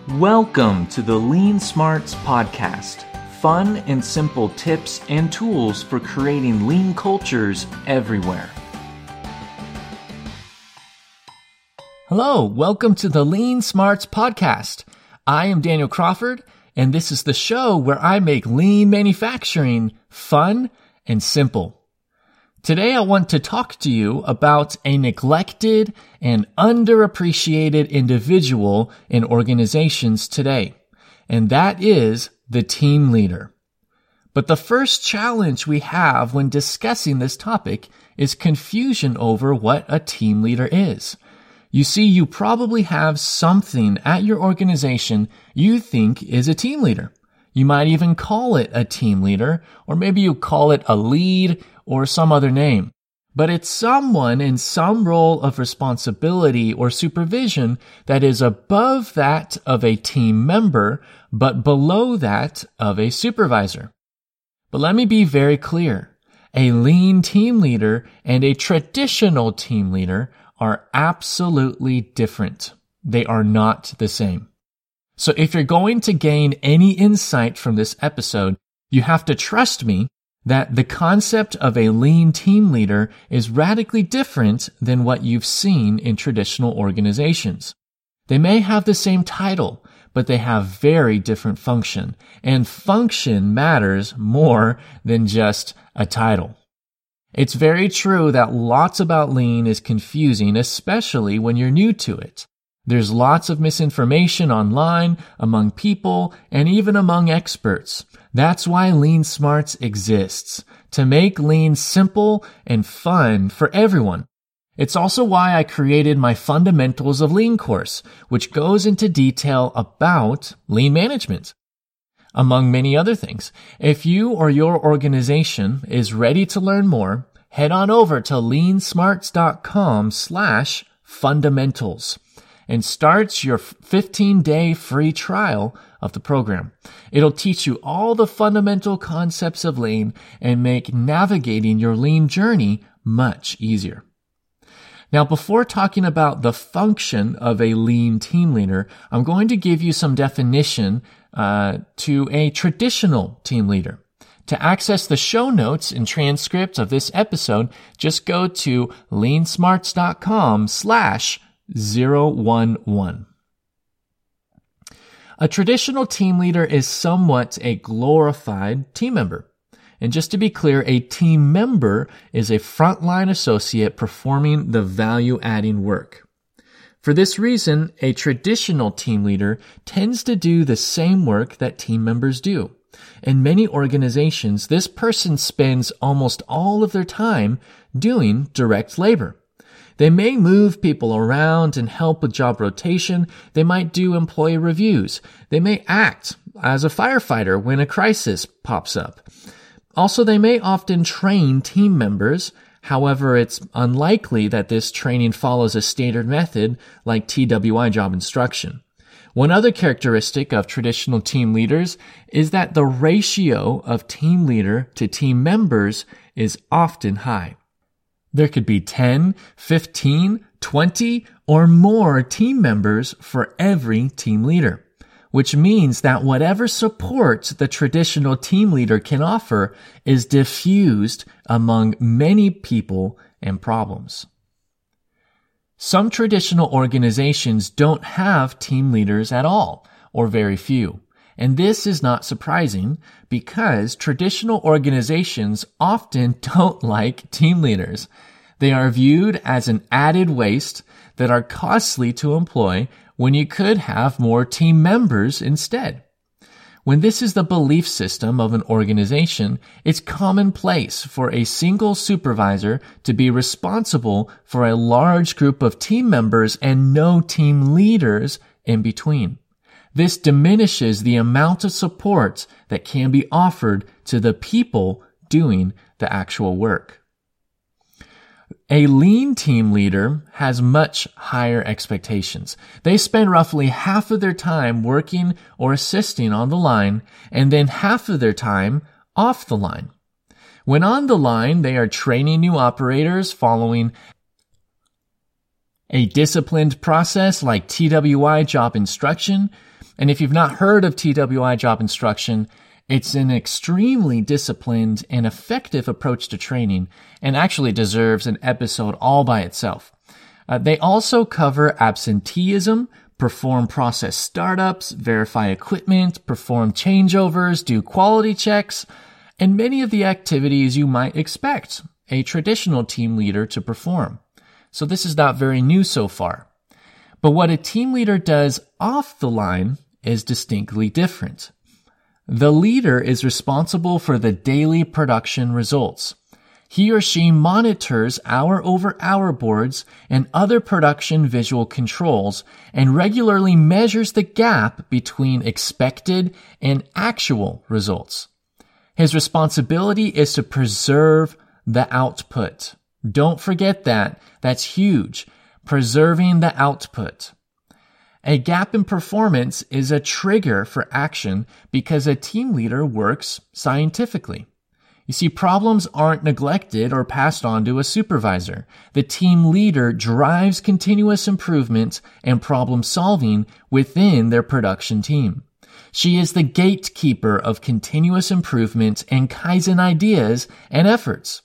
Welcome to the Lean Smarts Podcast. Fun and simple tips and tools for creating lean cultures everywhere. Hello, welcome to the Lean Smarts Podcast. I am Daniel Crawford, and this is the show where I make lean manufacturing fun and simple. Today I want to talk to you about a neglected and underappreciated individual in organizations today, and that is the team leader. But the first challenge we have when discussing this topic is confusion over what a team leader is. You see, you probably have something at your organization you think is a team leader. You might even call it a team leader, or maybe you call it a lead or some other name. But it's someone in some role of responsibility or supervision that is above that of a team member, but below that of a supervisor. But let me be very clear. A lean team leader and a traditional team leader are absolutely different. They are not the same. So if you're going to gain any insight from this episode, you have to trust me that the concept of a lean team leader is radically different than what you've seen in traditional organizations. They may have the same title, but they have very different function, and function matters more than just a title. It's very true that lots about lean is confusing, especially when you're new to it. There's lots of misinformation online, among people, and even among experts. That's why Lean Smarts exists, to make lean simple and fun for everyone. It's also why I created my Fundamentals of Lean course, which goes into detail about lean management, among many other things. If you or your organization is ready to learn more, head on over to leansmarts.com/fundamentals. and start your 15-day free trial of the program. It'll teach you all the fundamental concepts of lean and make navigating your lean journey much easier. Now, before talking about the function of a lean team leader, I'm going to give you some definition to a traditional team leader. To access the show notes and transcript of this episode, just go to leansmarts.com/011. A traditional team leader is somewhat a glorified team member. And just to be clear, a team member is a frontline associate performing the value-adding work. For this reason, a traditional team leader tends to do the same work that team members do. In many organizations, this person spends almost all of their time doing direct labor. They may move people around and help with job rotation. They might do employee reviews. They may act as a firefighter when a crisis pops up. Also, they may often train team members. However, it's unlikely that this training follows a standard method like TWI job instruction. One other characteristic of traditional team leaders is that the ratio of team leader to team members is often high. There could be 10, 15, 20, or more team members for every team leader, which means that whatever support the traditional team leader can offer is diffused among many people and problems. Some traditional organizations don't have team leaders at all, or very few. And this is not surprising because traditional organizations often don't like team leaders. They are viewed as an added waste that are costly to employ when you could have more team members instead. When this is the belief system of an organization, it's commonplace for a single supervisor to be responsible for a large group of team members and no team leaders in between. This diminishes the amount of support that can be offered to the people doing the actual work. A lean team leader has much higher expectations. They spend roughly half of their time working or assisting on the line and then half of their time off the line. When on the line, they are training new operators following a disciplined process like TWI job instruction, And if you've not heard of TWI job instruction, it's an extremely disciplined and effective approach to training and actually deserves an episode all by itself. They also cover absenteeism, perform process startups, verify equipment, perform changeovers, do quality checks, and many of the activities you might expect a traditional team leader to perform. So this is not very new so far. But what a team leader does off the line is distinctly different. The leader is responsible for the daily production results. He or she monitors hour-over-hour boards and other production visual controls and regularly measures the gap between expected and actual results. His responsibility is to preserve the output. Don't forget that. That's huge. Preserving the output. A gap in performance is a trigger for action because a team leader works scientifically. You see, problems aren't neglected or passed on to a supervisor. The team leader drives continuous improvement and problem solving within their production team. She is the gatekeeper of continuous improvement and Kaizen ideas and efforts.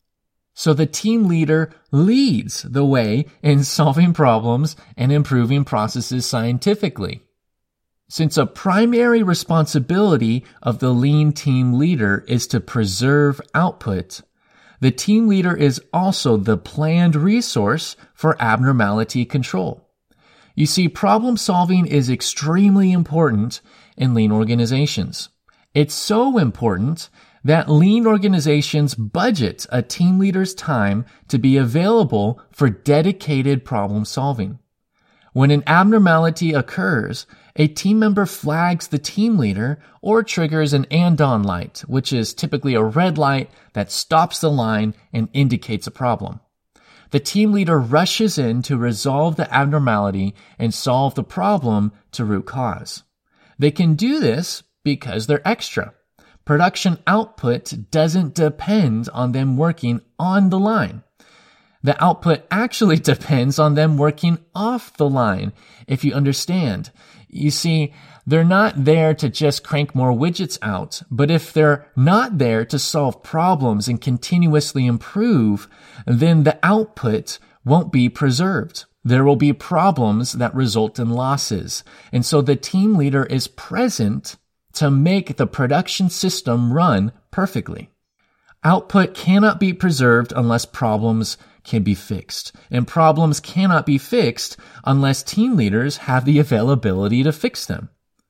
So the team leader leads the way in solving problems and improving processes scientifically. Since a primary responsibility of the lean team leader is to preserve output, the team leader is also the planned resource for abnormality control. You see, problem solving is extremely important in lean organizations. It's so important that lean organizations budget a team leader's time to be available for dedicated problem solving. When an abnormality occurs, a team member flags the team leader or triggers an andon light, which is typically a red light that stops the line and indicates a problem. The team leader rushes in to resolve the abnormality and solve the problem to root cause. They can do this because they're extra. Production output doesn't depend on them working on the line. The output actually depends on them working off the line, if you understand. You see, they're not there to just crank more widgets out, but if they're not there to solve problems and continuously improve, then the output won't be preserved. There will be problems that result in losses. And so the team leader is present to make the production system run perfectly. Output cannot be preserved unless problems can be fixed. And problems cannot be fixed unless team leaders have the availability to fix them.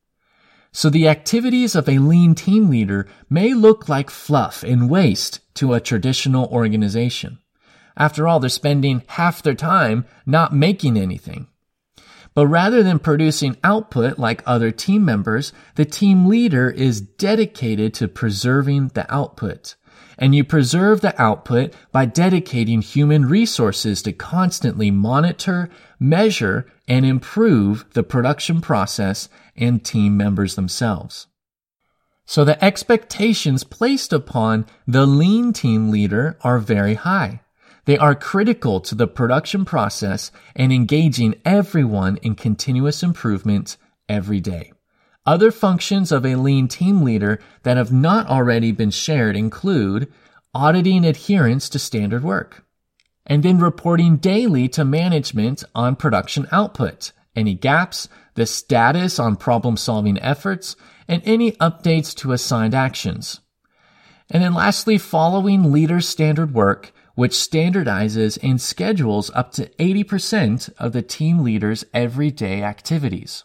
So the activities of a lean team leader may look like fluff and waste to a traditional organization. After all, they're spending half their time not making anything. But rather than producing output like other team members, the team leader is dedicated to preserving the output. And you preserve the output by dedicating human resources to constantly monitor, measure, and improve the production process and team members themselves. So the expectations placed upon the lean team leader are very high. They are critical to the production process and engaging everyone in continuous improvement every day. Other functions of a lean team leader that have not already been shared include auditing adherence to standard work, and then reporting daily to management on production output, any gaps, the status on problem-solving efforts, and any updates to assigned actions. And then lastly, following leader standard work, which standardizes and schedules up to 80% of the team leader's everyday activities.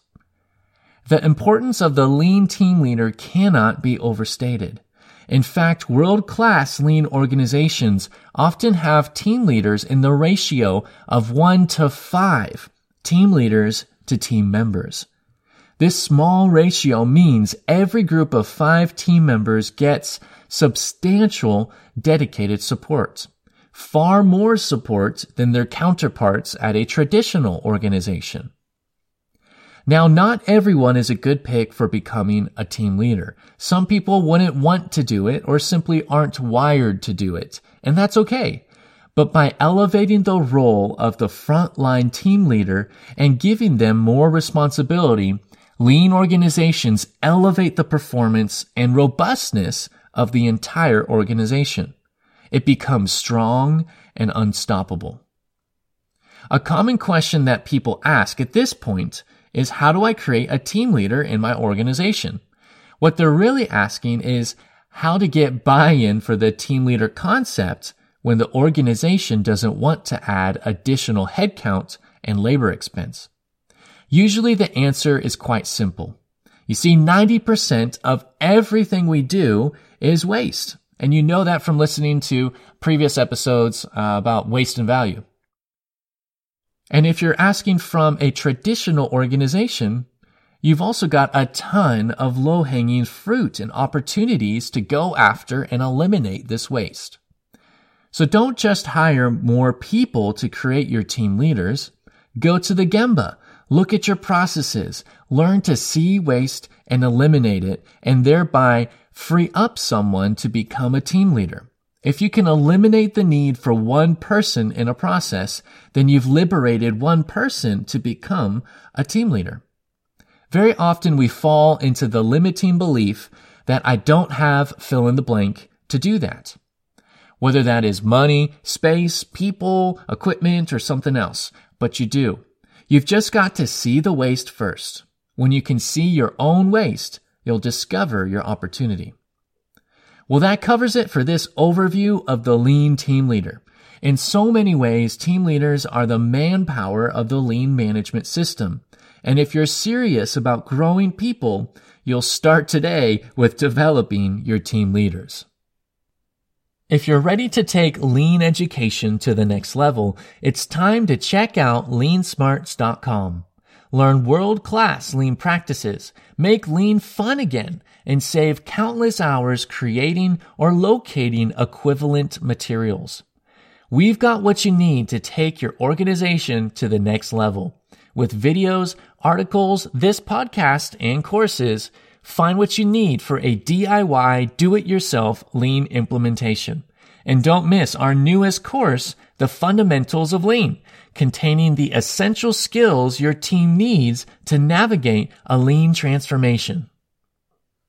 The importance of the lean team leader cannot be overstated. In fact, world-class lean organizations often have team leaders in the ratio of 1:5 team leaders to team members. This small ratio means every group of 5 team members gets substantial dedicated support. Far more support than their counterparts at a traditional organization. Now, not everyone is a good pick for becoming a team leader. Some people wouldn't want to do it or simply aren't wired to do it, and that's okay. But by elevating the role of the frontline team leader and giving them more responsibility, Lean organizations elevate the performance and robustness of the entire organization. It becomes strong and unstoppable. A common question that people ask at this point is, how do I create a team leader in my organization? What they're really asking is how to get buy-in for the team leader concept when the organization doesn't want to add additional headcount and labor expense. Usually the answer is quite simple. You see, 90% of everything we do is waste. And you know that from listening to previous episodes about waste and value. And if you're asking from a traditional organization, you've also got a ton of low-hanging fruit and opportunities to go after and eliminate this waste. So don't just hire more people to create your team leaders. Go to the Gemba. Look at your processes. Learn to see waste and eliminate it, and thereby free up someone to become a team leader. If you can eliminate the need for one person in a process, then you've liberated one person to become a team leader. Very often we fall into the limiting belief that I don't have fill in the blank to do that. Whether that is money, space, people, equipment, or something else, but you do. You've just got to see the waste first. When you can see your own waste, you'll discover your opportunity. Well, that covers it for this overview of the Lean Team Leader. In so many ways, team leaders are the manpower of the lean management system. And if you're serious about growing people, you'll start today with developing your team leaders. If you're ready to take lean education to the next level, it's time to check out leansmarts.com. Learn world-class lean practices, make lean fun again, and save countless hours creating or locating equivalent materials. We've got what you need to take your organization to the next level. With videos, articles, this podcast, and courses, find what you need for a DIY, do-it-yourself lean implementation. And don't miss our newest course, The Fundamentals of Lean, containing the essential skills your team needs to navigate a lean transformation.